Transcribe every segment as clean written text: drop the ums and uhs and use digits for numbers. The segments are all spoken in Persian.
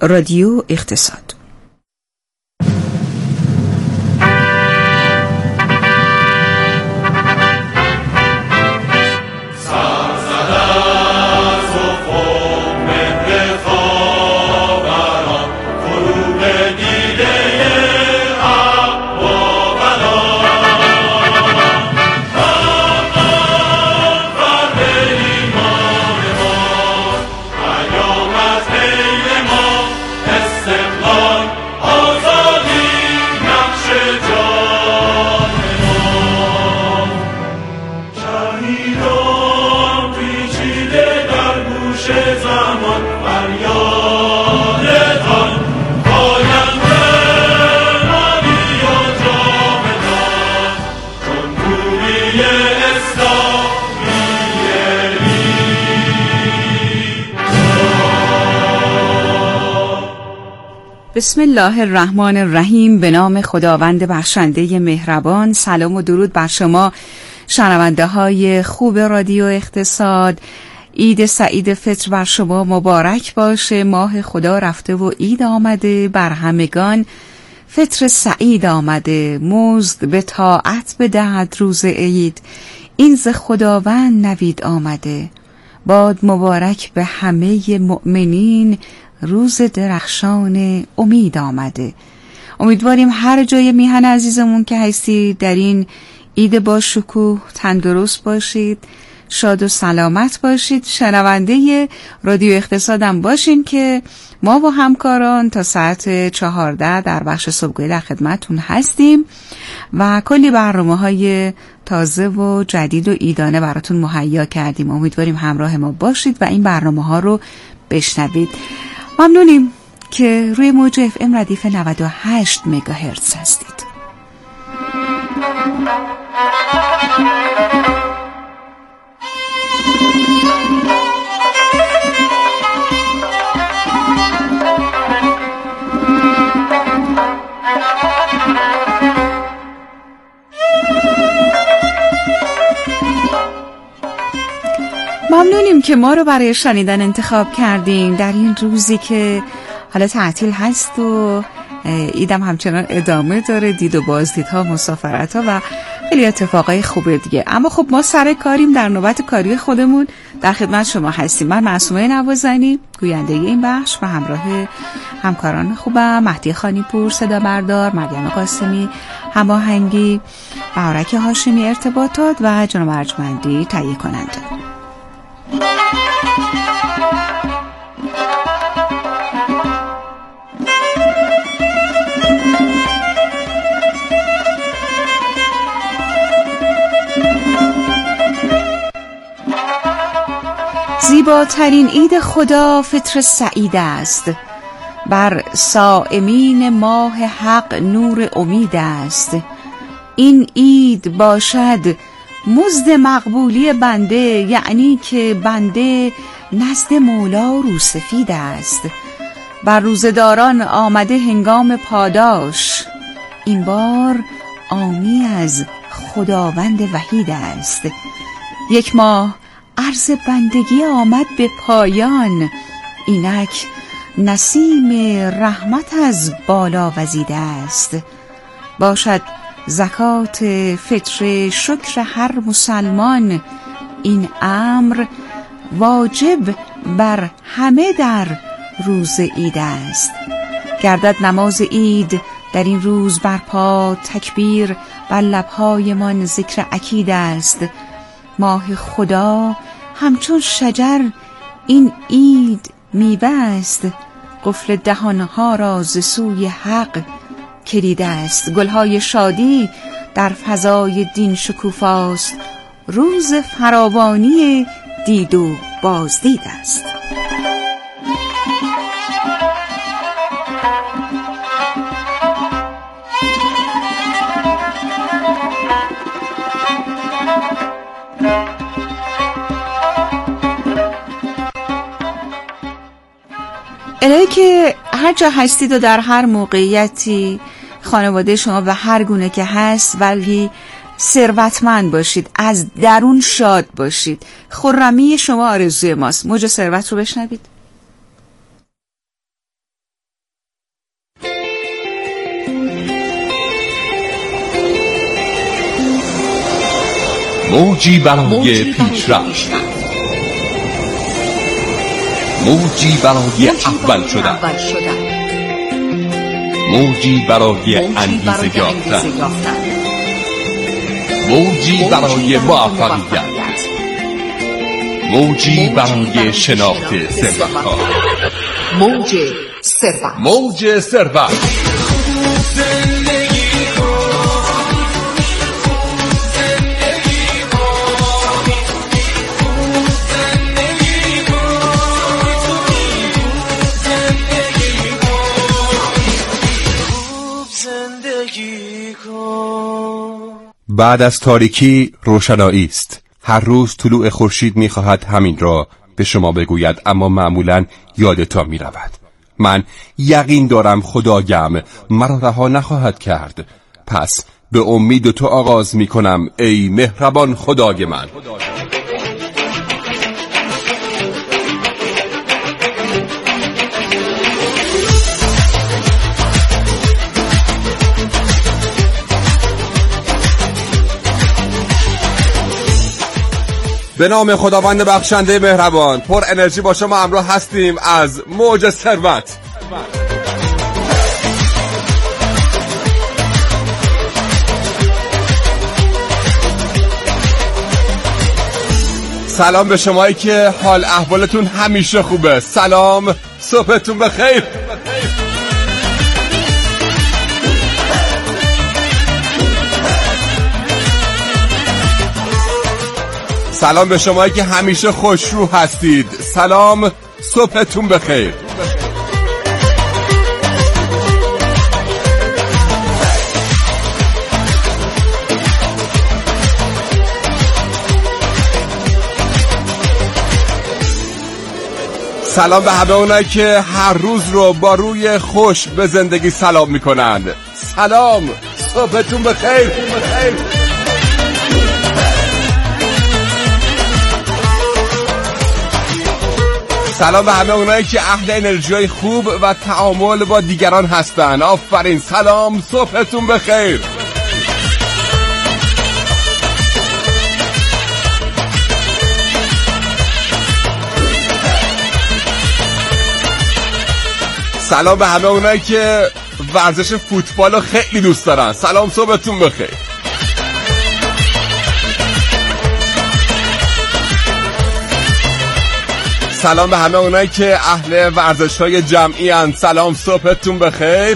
رادیو اقتصاد. بسم الله الرحمن الرحیم. به نام خداوند بخشنده مهربان. سلام و درود بر شما شنونده های خوب رادیو اقتصاد. عید سعید فطر بر شما مبارک باشه. ماه خدا رفته و عید آمده، بر همگان فطر سعید آمده. مزد به طاعت بدهد روز عید، این ز خداوند نوید آمده. باد مبارک به همه مؤمنین، روز درخشان امید آمده. امیدواریم هر جای میهن عزیزمون که هستید در این عید با شکوه تندرست باشید، شاد و سلامت باشید. شنونده رادیو اقتصادم باشین که ما و همکاران تا ساعت 14 در بخش صبحگاهی در خدمتتون هستیم و کلی برنامه‌های تازه و جدید و عیدانه براتون مهیا کردیم. امیدواریم همراه ما باشید و این برنامه‌ها رو بشنوید. ممنونیم که روی موج FM ردیف 98 مگاهرتز هستید. ممنونیم که ما رو برای شنیدن انتخاب کردین در این روزی که حالا تعطیل هست و عیدم همچنان ادامه داره، دید و بازدیدها، مسافرتها و خیلی اتفاقای خوبه دیگه. اما خب ما سر کاریم، در نوبت کاری خودمون در خدمت شما هستیم. من معصومه نوازنی گوینده این بخش و همراه همکاران خوبم مهدی خانیپور صدا بردار، مریم قاسمی هماهنگی، بهارک هاشمی ارتباطات و جناب ارجمندی تهیه کننده. زیباترین عید خدا فطر سعید است، بر صائمین ماه حق نور امید است. این عید باشد مزد مقبولی بنده، یعنی که بنده نزد مولا روسفید است. بر روزداران آمده هنگام پاداش، این بار آمی از خداوند وحید است. یک ماه عرض بندگی آمد به پایان، اینک نسیم رحمت از بالا وزیده است. باشد زکات فطر شکر هر مسلمان، این امر واجب بر همه در روز عید است. گردد نماز عید در این روز برپا، تکبیر بر لبهای من ذکر اکید است. ماه خدا همچون شجر این عید میوه است، قفل دهانها را ز سوی حق کلیده است. گلهای شادی در فضای دین شکوفاست، روز فراوانی دید و بازدید است. الهی که هر جا هستید و در هر موقعیتی خانواده شما به هر گونه که هست ولی ثروتمند باشید، از درون شاد باشید. خرمی شما آرزوی ماست. موج ثروت رو بشنوید. موجی برای پیشرفت، موجی برای اول شدن، موجی برای انگیزه یافتن، موجی برای موفقیت، موجی برای شناخت ثروت‌ها. موج ثروت. موج ثروت. بعد از تاریکی روشنایی است. هر روز طلوع خورشید می‌خواهد همین را به شما بگوید، اما معمولاً یادتان می‌رود. من یقین دارم خدایم مرا رها نخواهد کرد، پس به امید تو آغاز می‌کنم ای مهربان خدای من. به نام خداوند بخشنده مهربان، پر انرژی با شما همراه هستیم از موج ثروت. سلام به شمایی که حال احوالتون همیشه خوبه. سلام، صبحتون بخیر. سلام به شمایی که همیشه خوشرو هستید. سلام، صبحتون بخیر. سلام به همه اونایی که هر روز رو با روی خوش به زندگی سلام میکنند. سلام، صبحتون بخیر. سلام به همه اونایی که اهل انرژی‌های خوب و تعامل با دیگران هستن. آفرین، سلام، صبحتون بخیر. سلام به همه اونایی که ورزش فوتبال رو خیلی دوست دارن. سلام، صبحتون بخیر. سلام به همه اونایی که اهل ورزش‌های جمعی هستند. سلام، صبحتون بخیر.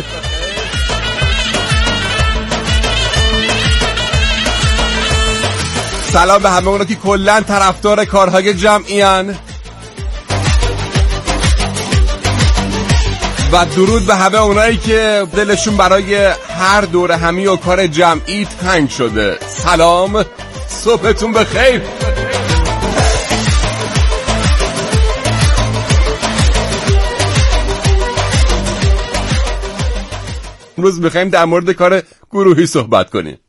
سلام به همه اونایی که کلاً طرفدار کارهای جمعی هستند. و درود به همه اونایی که دلشون برای هر دور همی و کار جمعی تنگ شده. سلام، صبحتون بخیر. امروز میخوایم در مورد کار گروهی صحبت کنیم.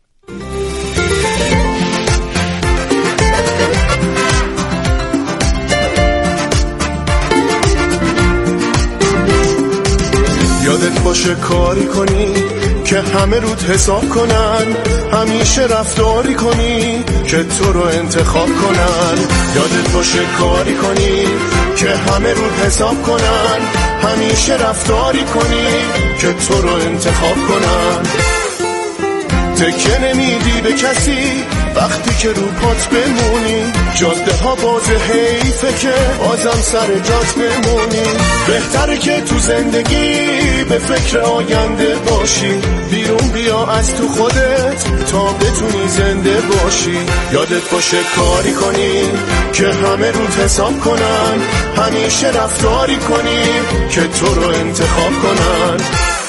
یادت باشه کاری کنی که همه رود حساب کنن، همیشه رفتاری کنی که تو رو انتخاب کنن. یادت باشه کاری کنی که همه رود حساب کنن، همیشه رفتاری کنی که تو رو انتخاب کنن. تکه نمیدی به کسی وقتی که رو پات بمونی، جاده ها باز حیفه که بازم سر جات بمونی. بهتره که تو زندگی به فکر آینده باشی، بیرون بیا از تو خودت تا بتونی زنده باشی. یادت باشه کاری کنی که همه روت حساب کنن، همیشه رفتاری کنی که تو رو انتخاب کنن.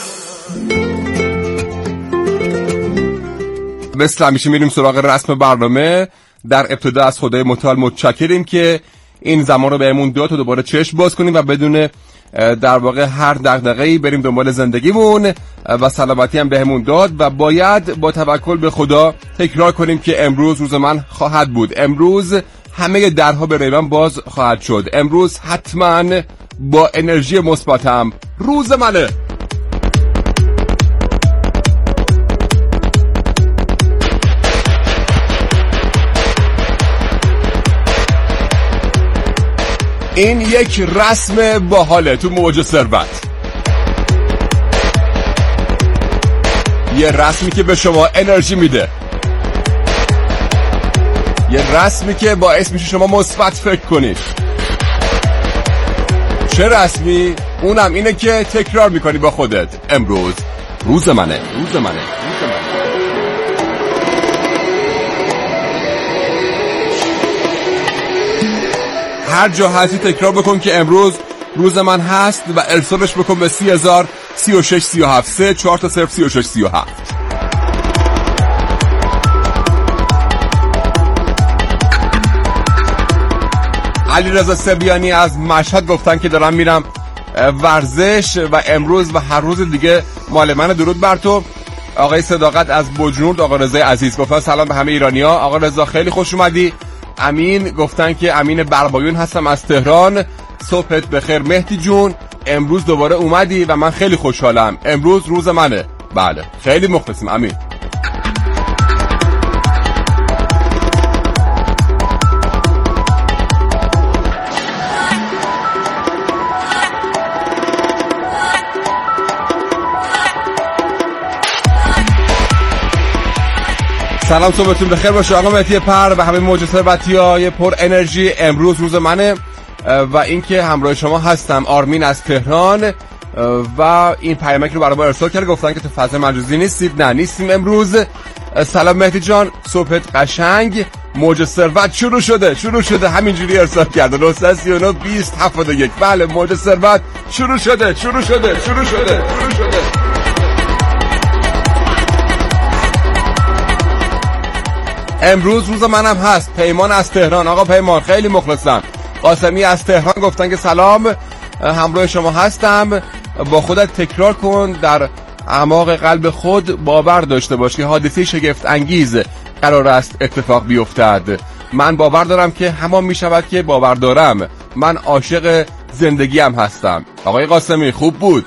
مثل همیشه میریم سراغ رسم برنامه. در ابتدا از خدای متعال متشکریم که این زمان رو بهمون داد تا دوباره چشم باز کنیم و بدون در واقع هر دغدغه‌ای بریم دنبال زندگیمون و سلامتی هم بهمون داد و باید با توکل به خدا تکرار کنیم که امروز روز من خواهد بود. امروز همه درها به ریوان باز خواهد شد. امروز حتما با انرژی مثبتم روز منه. این یک رسم باحاله تو موج ثروت، یه رسمی که به شما انرژی میده، یه رسمی که باعث میشه شما مثبت فکر کنید. چه رسمی؟ اونم اینه که تکرار میکنی با خودت: امروز روز منه، روز منه، روز منه. هر جا هستی تکرار بکن که امروز روز من هست و ارسالش بکن به 30,000 36 37 3 4 تا 0 36 37. علیرضا سبیانی از مشهد گفتن که دارم میرم ورزش و امروز و هر روز دیگه مال من. درود بر تو. آقای صداقت از بجنورد، آقا رضای عزیز گفتن سلام به همه ایرانی‌ها. آقا رضا خیلی خوش اومدی. امین گفتن که امین بربایون هستم از تهران. صبحت بخیر مهدی جون، امروز دوباره اومدی و من خیلی خوشحالم. امروز روز منه. بله خیلی مخلصیم امین. سلام، صبحتون بخیر باشه آقا مهدی پر و همه موج ثروتی‌های پر انرژی. امروز روز منه و اینکه همراه شما هستم. آرمین از تهران و این پیامک رو برای ما ارسال کرد، گفتن که تو فضای مجازی نیستید. نه نیستیم امروز. سلام مهدی جان، صبحت قشنگ. موج ثروت شروع شده همینجوری ارسال کرده 939 20 71. بله موج ثروت شروع شده. امروز روز منم هست. پیمان از تهران، آقا پیمان خیلی مخلصم. قاسمی از تهران گفتن که سلام، همراه شما هستم. با خودت تکرار کن در اعماق قلب خود باور داشته باش که حادثه شگفت انگیز قرار است اتفاق بیفتد. من باور دارم که همان می شود که باور دارم. من عاشق زندگیم هستم. آقای قاسمی خوب بود.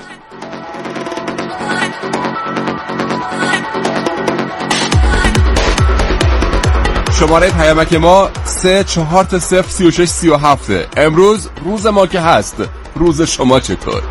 شماره پیامک ما 3 4 تا 0 36 37. امروز روز ما که هست، روز شما چطور؟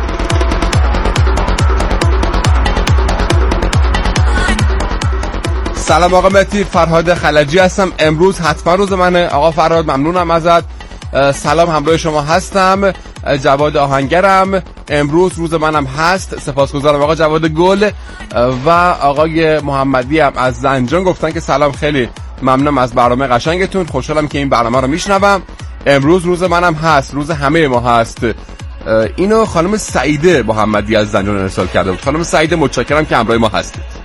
سلام آقا مهدی، فرهاد خلجی هستم. امروز حتما روز منه. آقا فرهاد ممنونم ازت. سلام، همراه شما هستم. جواد آهنگرم. امروز روز منم هست. سپاسگزارم آقا جواد گل. و آقای محمدی هم از زنجان گفتن که سلام، خیلی ممنونم از برنامه قشنگتون، خوشحالم که این برنامه رو میشنوم. امروز روز منم هست، روز همه ما هست. اینو خانم سعیده محمدی از زنجان ارسال کرده بود. خانم سعیده متشکرم که همراه ما هستید.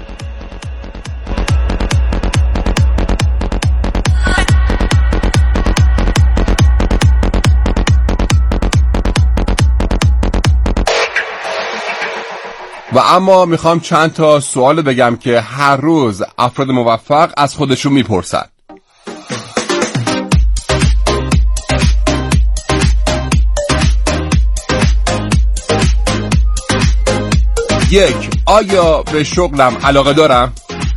و اما میخوام چند تا سوال بگم که هر روز افراد موفق از خودشون میپرسن. یک، آیا به شغلم علاقه دارم؟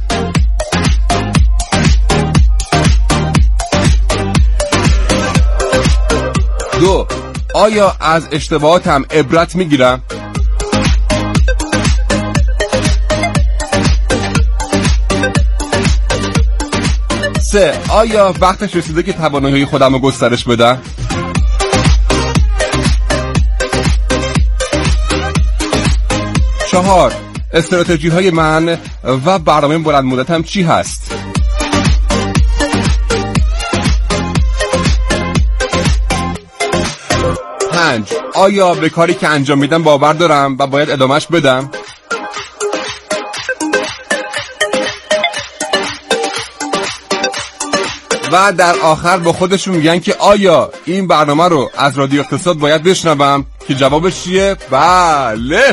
دو، آیا از اشتباهاتم عبرت میگیرم؟ 3، آیا وقتش رسیده که توانایی خودم رو گسترش بدم؟ 4، استراتژی های من و برنامه بلند مدتم چی هست؟ 5، آیا به کاری که انجام میدم باور دارم و باید ادامهش بدم؟ و در آخر با خودشون میگن که آیا این برنامه رو از رادیو اقتصاد باید بشنوم؟ که جوابش چیه؟ بله.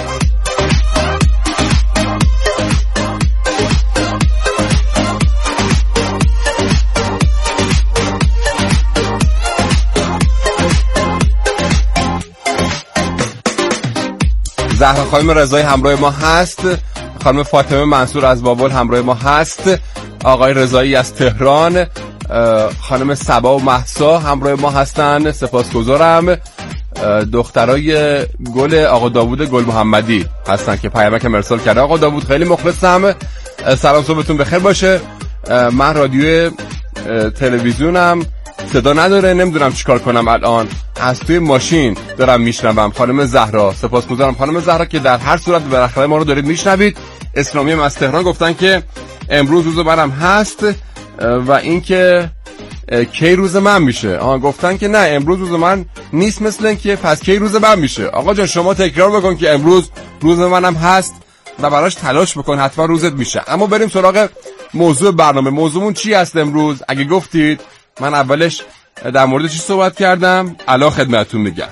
زهرا خانم رضایی همراه ما هست. خانم فاطمه منصور از بابل همراه ما هست. آقای رضایی از تهران. خانم سبا و مهسا همراه ما هستن، سپاسگزارم. دخترای گل آقا داوود گل محمدی هستن که پیامک ارسال کرده. آقا داوود خیلی مخلصم، سلام صبحتون بخیر باشه. من رادیو تلویزیونم صدا نداره، نمیدونم چیکار کنم الان، از توی ماشین دارم میشنوم. خانم زهرا، سپاسگزارم خانم زهرا که در هر صورت بالاخره ما رو دارید میشنوید. اسلامی از تهران گفتن که امروز روز منم هست و اینکه کی روز من میشه. گفتن که نه امروز روز من نیست، مثل این که پس کی روز من میشه. آقا جان شما تکرار بکن که امروز روز منم هست و براش تلاش بکن، حتما روزت میشه. اما بریم سراغ موضوع برنامه. موضوعمون چی هست امروز؟ اگه گفتید من اولش در مورد چی صحبت کردم الان خدمتتون میگم.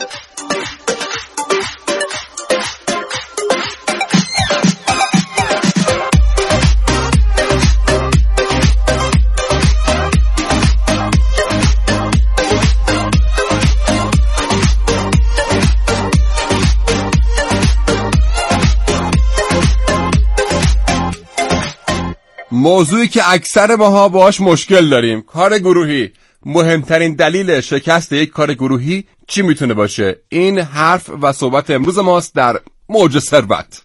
موضوعی که اکثر ماها باهاش مشکل داریم، کار گروهی. مهمترین دلیل شکست یک کار گروهی چی میتونه باشه؟ این حرف و صحبت امروز ماست در موج ثروت.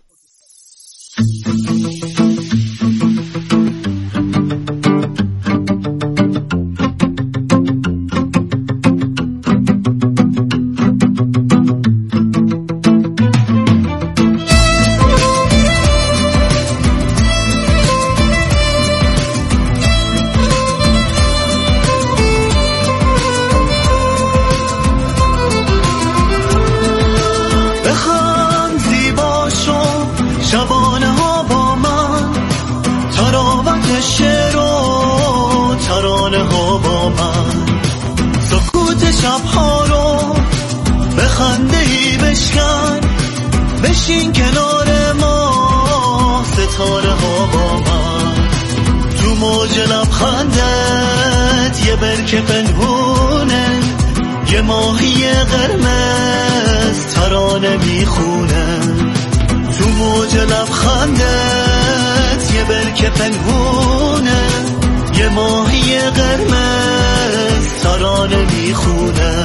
بشین کنار ما، ستاره ها با من، تو موج لبخندت یه برکه پنهونه، یه ماهی قرمز ترانه میخونه. تو موج لبخندت یه برکه پنهونه، یه ماهی قرمز ترانه میخونه،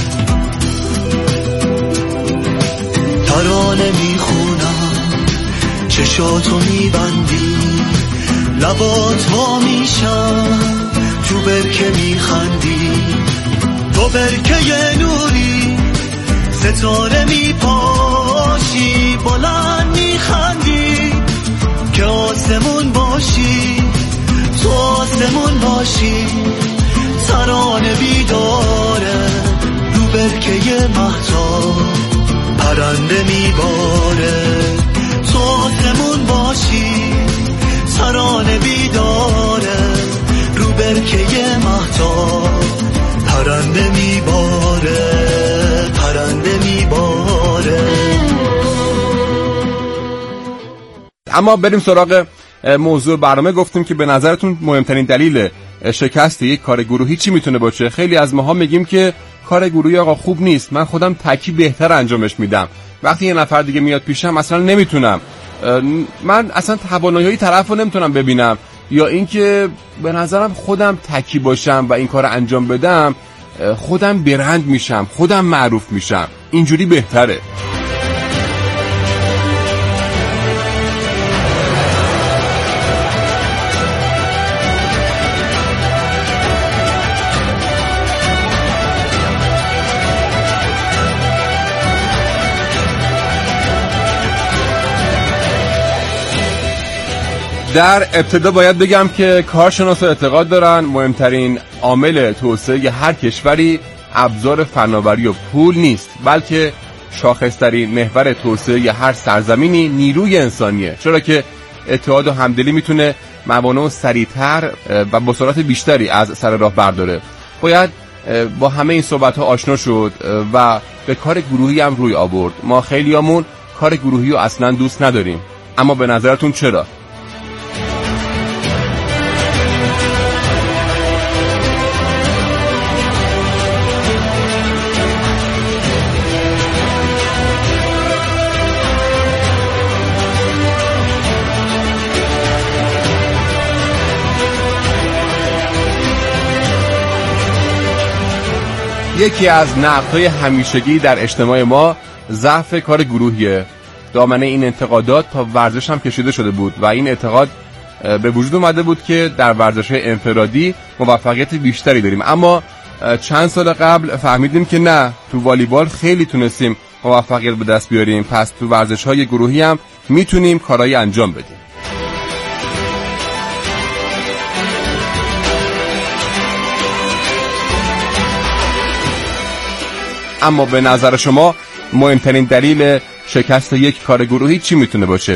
ترانه میخونم. چشاتو میبندی، لبات وا میشن، تو برکه میخندی، تو برکه یه نوری، ستاره میپاشی، بلند میخندی که آسمون باشی، تو آسمون باشی. ترانه بیداره رو برکه مهتاب، پرنده میباره، تو آسمون باشی. ترانه بیداره رو برکه مهتاب، پرنده میباره، پرنده میباره. اما بریم سراغ موضوع برنامه. گفتیم که به نظرتون مهمترین دلیل شکست یک کار گروهی چی میتونه باشه؟ خیلی از ماها میگیم که کار گروهی آقا خوب نیست، من خودم تکی بهتر انجامش میدم، وقتی یه نفر دیگه میاد پیشم اصلا نمیتونم، من اصلا توانایی طرفو نمیتونم ببینم، یا اینکه به نظرم خودم تکی باشم و این کار انجام بدم خودم برند میشم، خودم معروف میشم، اینجوری بهتره. در ابتدا باید بگم که کارشناسا اعتقاد دارن مهمترین عامل توسعه هر کشوری ابزار فناوری و پول نیست، بلکه شاخصترین محور توسعه هر سرزمینی نیروی انسانیه، چرا که اتحاد و همدلی میتونه موانع سریعتر و با سرعت بیشتری از سر راه برداره. باید با همه این صحبت‌ها آشنا شد و به کار گروهی هم روی آورد. ما خیلیامون کار گروهی رو اصلا دوست نداریم، اما به نظرتون چرا؟ یکی از نقدهای همیشگی در اجتماع ما ضعف کار گروهیه. دامنه این انتقادات تا ورزش هم کشیده شده بود و این اعتقاد به وجود اومده بود که در ورزش‌های انفرادی موفقیت بیشتری داریم، اما چند سال قبل فهمیدیم که نه، تو والیبال خیلی تونستیم موفقیت به دست بیاریم، پس تو ورزش‌های گروهی هم میتونیم کارایی انجام بدیم. اما به نظر شما مهمترین دلیل شکست یک کار گروهی چی میتونه باشه؟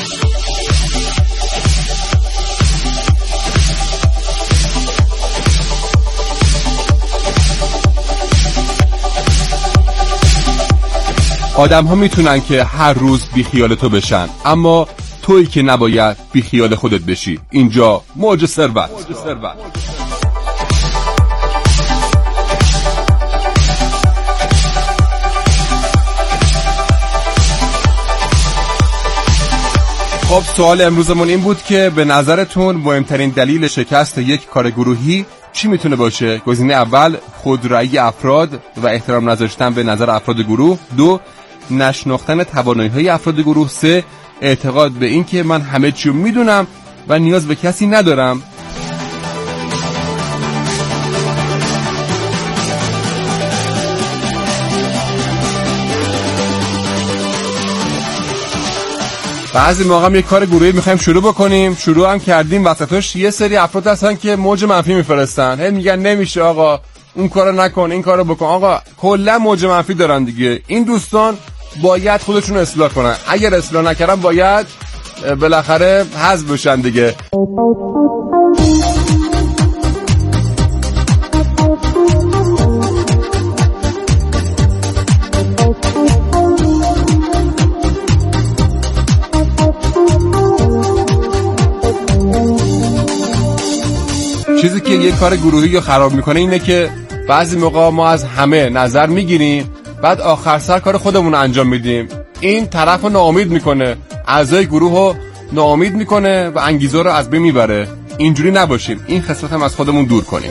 آدم ها میتونن که هر روز بیخیال تو بشن، اما تویی که نباید بیخیال خودت بشی. اینجا موج ثروت. خب سوال امروزمون این بود که به نظرتون مهمترین دلیل شکست یک کار گروهی چی میتونه باشه؟ گزینه اول خودرأیی افراد و احترام نذاشتن به نظر افراد گروه، 2 نشناختن توانایی‌های افراد گروه، 3 اعتقاد به این که من همه چی رو میدونم و نیاز به کسی ندارم. بعضی موقع هم یک کار گروهی میخوایم شروع بکنیم، شروع هم کردیم، وسطش یه سری افراد هستن که موج منفی میفرستن، هی میگن نمیشه آقا، اون کارو نکن، این کارو بکن. آقا کلا موج منفی دارن دیگه. این دوستان باید خودشون اصلاح کنن، اگر اصلاح نکردن باید بالاخره حذف بشن دیگه. چیزی که یک کار گروهی رو خراب میکنه اینه که بعضی موقع ما از همه نظر میگیریم، بعد آخر سر کار خودمون انجام میدیم. این طرف رو ناامید میکنه، اعضای گروه رو ناامید میکنه و انگیزه رو از بین میبره. اینجوری نباشیم، این خصلت هم از خودمون دور کنیم.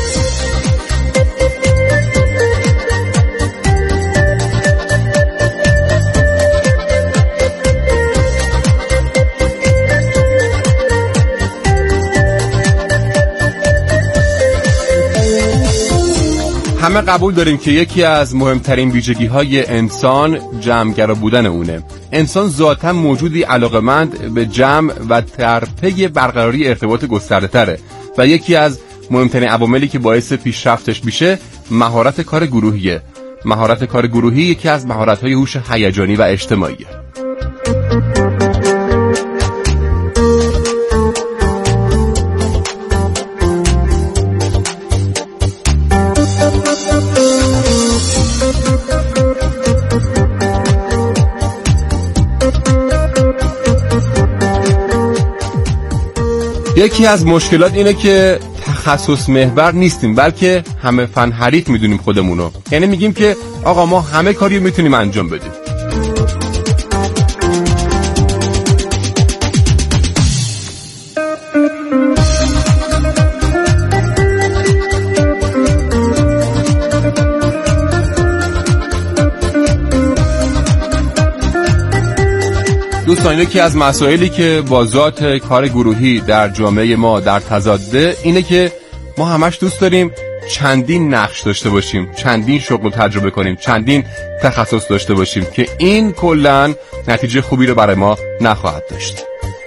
همه قبول داریم که یکی از مهمترین ویژگی‌های انسان جمع‌گرا بودن اونه. انسان ذاتاً موجودی علاقه‌مند به جمع و در پی برقراری ارتباط گسترده‌تره و یکی از مهمترین عواملی که باعث پیشرفتش میشه مهارت کار گروهیه. مهارت کار گروهی یکی از مهارت‌های هوش هیجانی و اجتماعیه. یکی از مشکلات اینه که تخصص محور نیستیم، بلکه همه فن حریف میدونیم خودمونو. یعنی میگیم که آقا ما همه کاری میتونیم انجام بدیم. دوستان یکی از مسائلی که با ذات کار گروهی در جامعه ما در تضاده اینه که ما همش دوست داریم چندین نقش داشته باشیم، چندین شغل تجربه کنیم، چندین تخصص داشته باشیم که این کلاً نتیجه خوبی رو برای ما نخواهد داشت.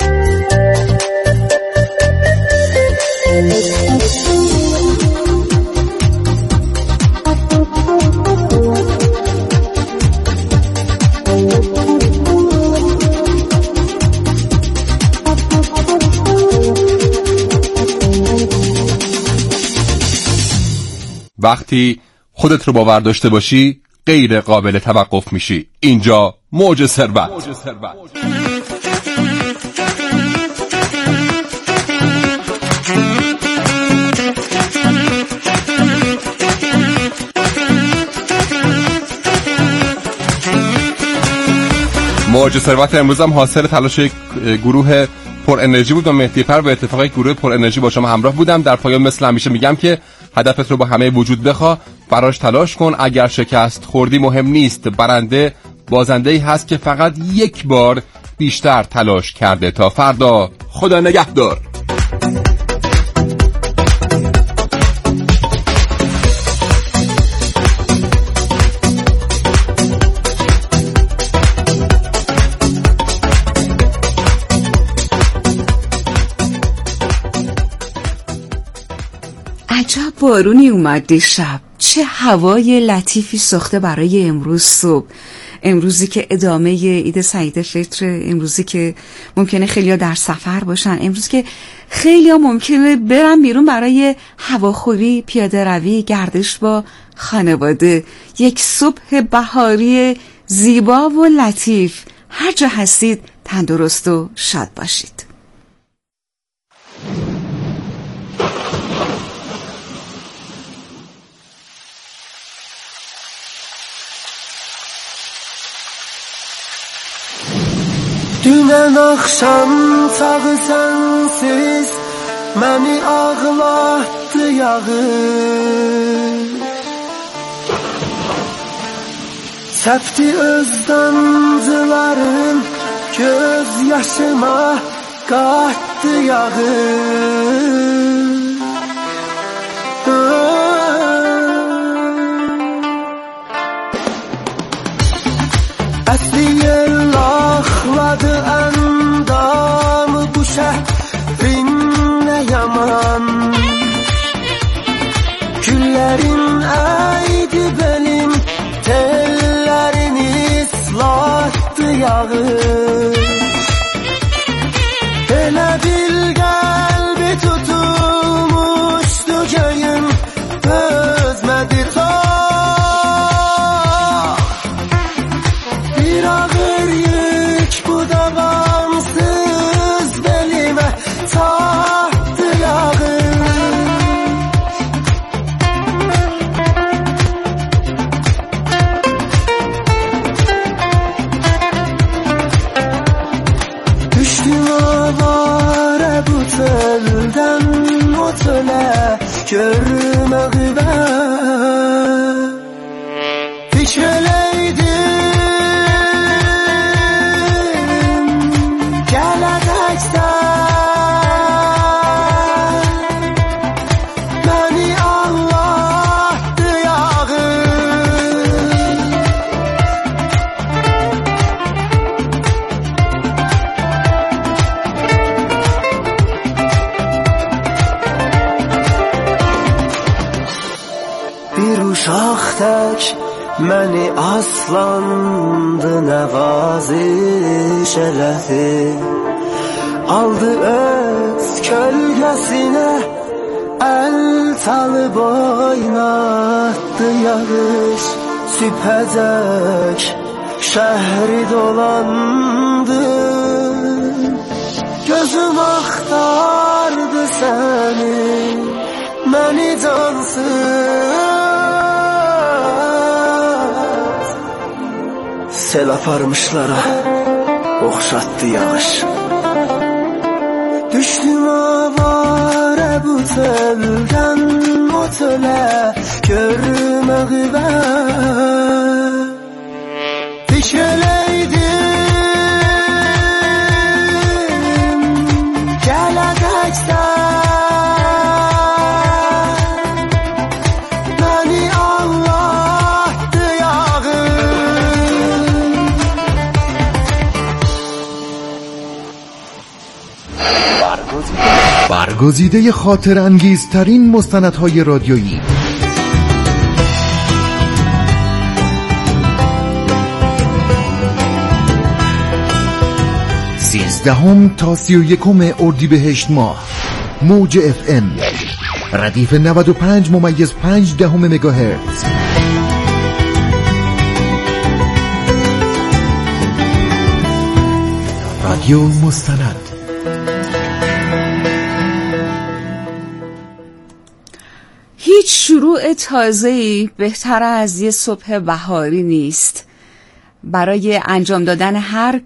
وقتی خودت رو باور داشته باشی غیر قابل توقف میشی. اینجا موج ثروت. موج ثروت امروز هم حاصل تلاش گروه پر انرژی بود و مهدی پر به اتفاق گروه پر انرژی با شما همراه بودم. در پایان مثل همیشه میگم که هدفت رو با همه وجود بخوا، براش تلاش کن. اگر شکست خوردی مهم نیست، برنده بازنده‌ای هست که فقط یک بار بیشتر تلاش کرده. تا فردا، خدا نگهدار. عجب بارونی اومد دیشب. چه هوای لطیفی ساخته برای امروز صبح، امروزی که ادامه عید سعید فطر، امروزی که ممکنه خیلیا در سفر باشن، امروزی که خیلیا ممکنه برن بیرون برای هواخوری، پیاده روی، گردش با خانواده. یک صبح بهاری زیبا و لطیف. هر جا هستید تندرست و شاد باشید. Dünən axşam tağı sənsiz məni ağlatdı yağır, səpdi öz damcıların göz yaşıma qatdı yağır. Əsli yel axladı əndamı bu şəhrin nə yaman, küllərin əydi belim, tellərini islatdı yağır. Elə bil qəlbi tutulmuşdu göyün özmədi ta. Bir ağır yük bu davamsız belimə çatdı yağır. Düşdüm avara bu teldən o telə, görmə qüvvə fikirləydim. Uşaq tək məni aslandı nəvaziş elədi, aldı öz kölgəsinə əl çalıb oynatdı yağış. Sübhəcək şəhri dolandı, gözüm axtardı səni, məni cansız sel aparmışlara oxşatdı yağış. Düşdüm avara bu teldən o telə, görmə qüvvə fikirləydim. Gələcəksən məni ağlatdı yağır. برگزیده خاطر انگیزترین مستندهای رادیویی، 13 تا 31 اردیبهشت ماه، موج FM ردیف 95.5 مگاهرتز. رادیو مستند. هیچ شروع تازه‌ای بهتر از یه صبح بهاری نیست. برای انجام دادن هر